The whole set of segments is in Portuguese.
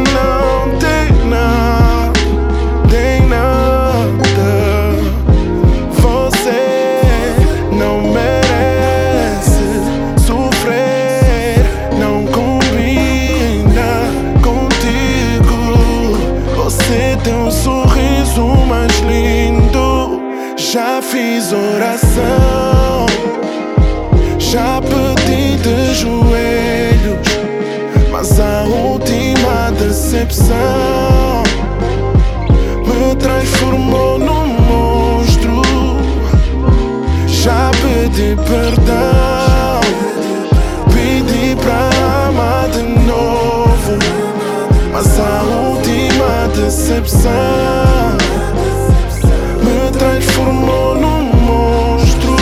não tem nada, tem nada. Você não merece sofrer, não combina contigo. Você tem um sorriso mais lindo. Já fiz oração, já pedi de joelhos, mas a última decepção me transformou num monstro. Já pedi perdão, pedi pra amar de novo, mas a última decepção me transformou num monstro.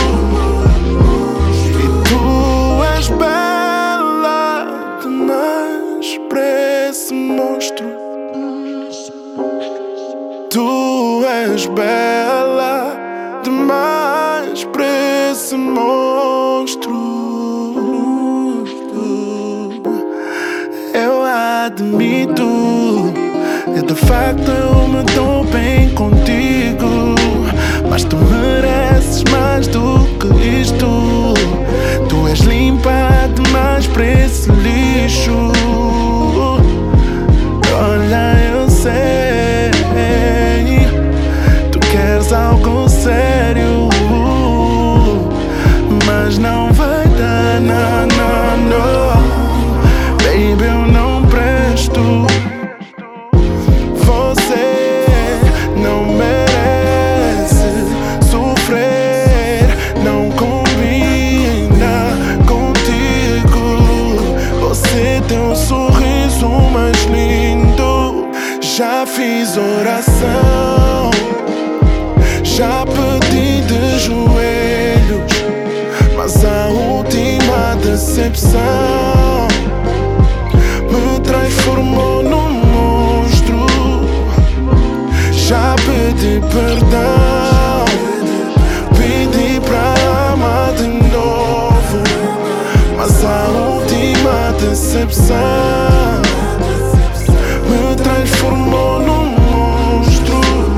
E tu és bela demais pra esse monstro. Tu és bela demais pra esse monstro. Eu admito, de facto eu me dou bem contigo, mas tu mereces mais do que isto. Tu és limpa demais pra esse lixo. Olha, eu sei, tu queres algo sério, mas não vai dar, não, não, não. Baby, eu não presto. Você não merece sofrer, não combina contigo. Você tem um sorriso mais lindo. Já fiz oração, já pedi de joelhos, mas a última decepção me transformou num monstro. Já pedi perdão, pedi pra amar de novo, mas a última decepção me transformou num monstro.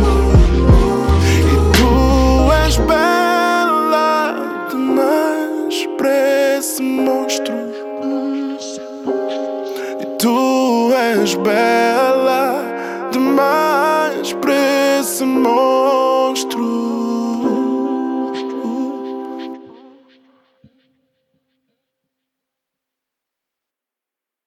E tu és bela demais pra esse monstro. E tu és bela demais pra esse monstro.